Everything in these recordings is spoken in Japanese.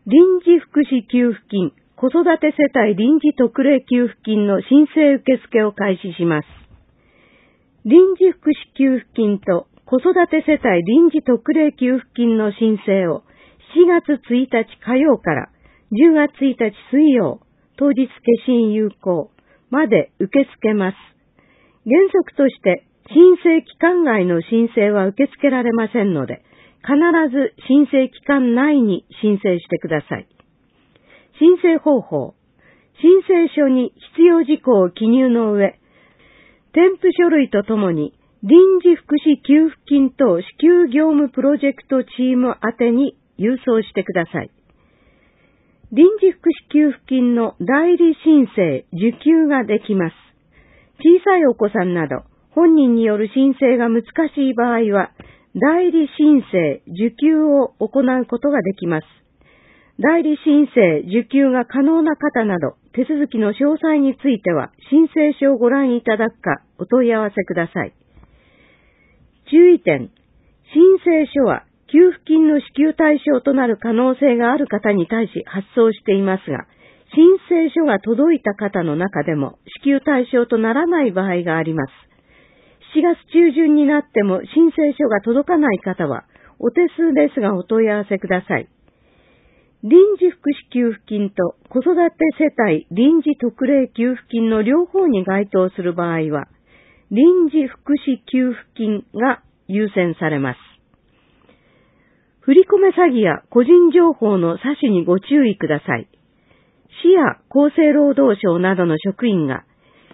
臨時福祉給付金、子育て世帯臨時特例給付金の申請受付を開始します。臨時福祉給付金と子育て世帯臨時特例給付金の申請を7月1日火曜から10月1日水曜、当日消印有効まで受け付けます。原則として申請期間外の申請は受け付けられませんので、必ず申請期間内に申請してください。申請方法。申請書に必要事項を記入の上、添付書類とともに臨時福祉給付金等支給業務プロジェクトチーム宛てに郵送してください。臨時福祉給付金の代理申請、受給ができます。小さいお子さんなど本人による申請が難しい場合は、代理申請、受給を行うことができます。代理申請、受給が可能な方など、手続きの詳細については、申請書をご覧いただくか、お問い合わせください。注意点。申請書は、給付金の支給対象となる可能性がある方に対し発送していますが、申請書が届いた方の中でも支給対象とならない場合があります。7月中旬になっても申請書が届かない方は、お手数ですがお問い合わせください。臨時福祉給付金と子育て世帯臨時特例給付金の両方に該当する場合は、臨時福祉給付金が優先されます。振込詐欺や個人情報の詐取にご注意ください。市や厚生労働省などの職員が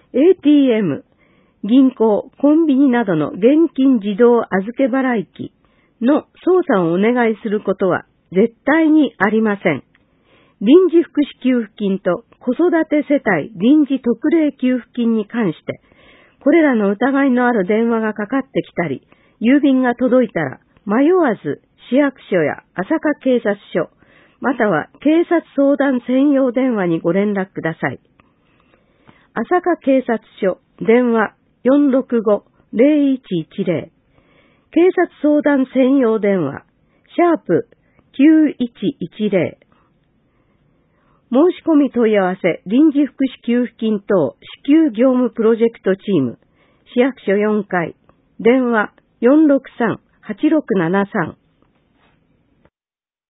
ATM、銀行、コンビニなどの現金自動預け払い機の操作をお願いすることは絶対にありません。臨時福祉給付金と子育て世帯臨時特例給付金に関して、これらの疑いのある電話がかかってきたり、郵便が届いたら迷わず市役所や朝霞警察署、または警察相談専用電話にご連絡ください。朝霞警察署電話 465-0110 警察相談専用電話#9110 申し込み問い合わせ臨時福祉給付金等支給業務プロジェクトチーム市役所4階電話 463-8673